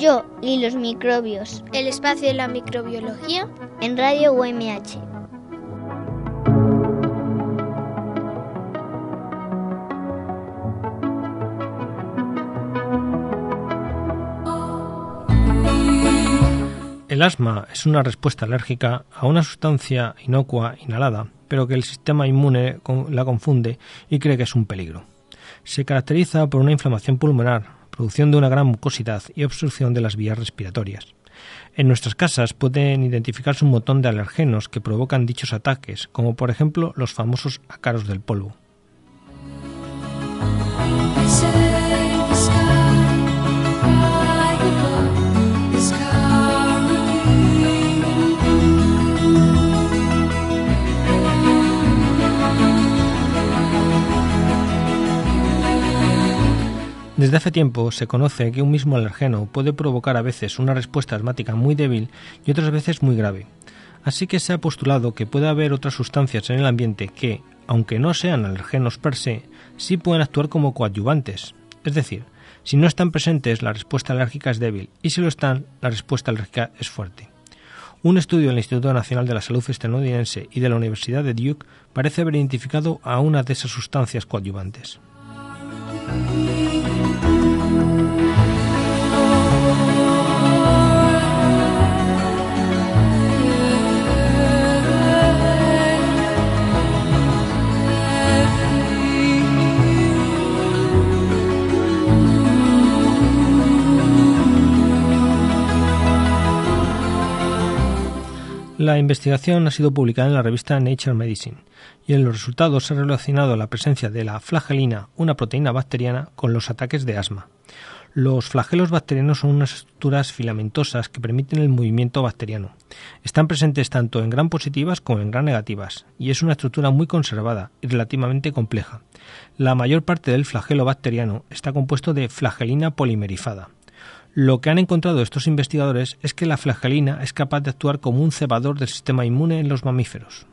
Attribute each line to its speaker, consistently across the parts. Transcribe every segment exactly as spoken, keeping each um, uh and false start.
Speaker 1: Yo y los microbios.
Speaker 2: El espacio de la microbiología
Speaker 1: en Radio U M H.
Speaker 3: El asma es una respuesta alérgica a una sustancia inocua inhalada, pero que el sistema inmune la confunde y cree que es un peligro. Se caracteriza por una inflamación pulmonar, producción de una gran mucosidad y obstrucción de las vías respiratorias. En nuestras casas pueden identificarse un montón de alergenos que provocan dichos ataques, como por ejemplo los famosos ácaros del polvo. Desde hace tiempo se conoce que un mismo alergeno puede provocar a veces una respuesta asmática muy débil y otras veces muy grave. Así que se ha postulado que puede haber otras sustancias en el ambiente que, aunque no sean alergenos per se, sí pueden actuar como coadyuvantes. Es decir, si no están presentes, la respuesta alérgica es débil y si lo están, la respuesta alérgica es fuerte. Un estudio del Instituto Nacional de la Salud estadounidense y de la Universidad de Duke parece haber identificado a una de esas sustancias coadyuvantes. La investigación ha sido publicada en la revista Nature Medicine y en los resultados se ha relacionado la presencia de la flagelina, una proteína bacteriana, con los ataques de asma. Los flagelos bacterianos son unas estructuras filamentosas que permiten el movimiento bacteriano. Están presentes tanto en gram positivas como en gram negativas y es una estructura muy conservada y relativamente compleja. La mayor parte del flagelo bacteriano está compuesto de flagelina polimerizada. Lo que han encontrado estos investigadores es que la flagelina es capaz de actuar como un cebador del sistema inmune en los mamíferos.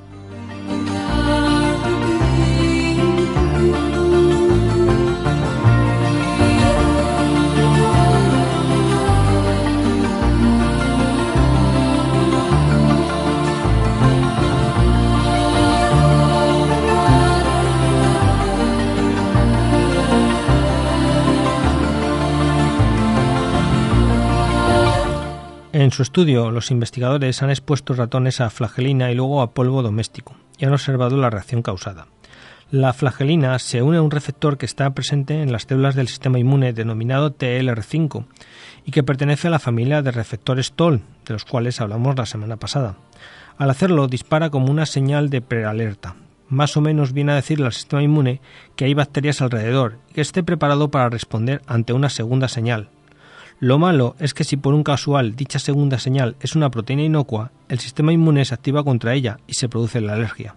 Speaker 3: En su estudio, los investigadores han expuesto ratones a flagelina y luego a polvo doméstico y han observado la reacción causada. La flagelina se une a un receptor que está presente en las células del sistema inmune denominado T L R cinco y que pertenece a la familia de receptores T O L, de los cuales hablamos la semana pasada. Al hacerlo, dispara como una señal de prealerta. Más o menos viene a decirle al sistema inmune que hay bacterias alrededor y que esté preparado para responder ante una segunda señal. Lo malo es que si por un casual dicha segunda señal es una proteína inocua, el sistema inmune se activa contra ella y se produce la alergia.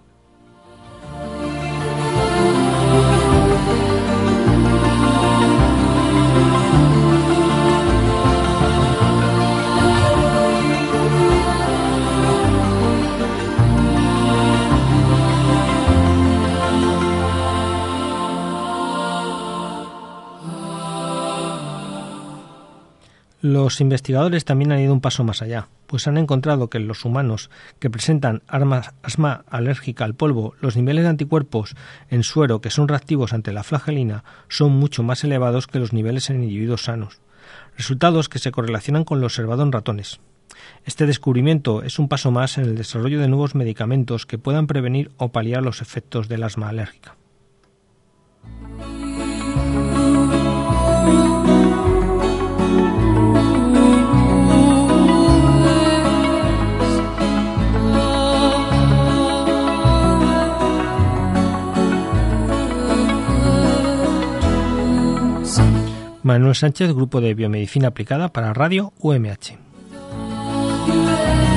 Speaker 3: Los investigadores también han ido un paso más allá, pues han encontrado que en los humanos que presentan asma alérgica al polvo, los niveles de anticuerpos en suero que son reactivos ante la flagelina son mucho más elevados que los niveles en individuos sanos, resultados que se correlacionan con lo observado en ratones. Este descubrimiento es un paso más en el desarrollo de nuevos medicamentos que puedan prevenir o paliar los efectos del asma alérgica. Manuel Sánchez, Grupo de Biomedicina Aplicada para Radio U M H.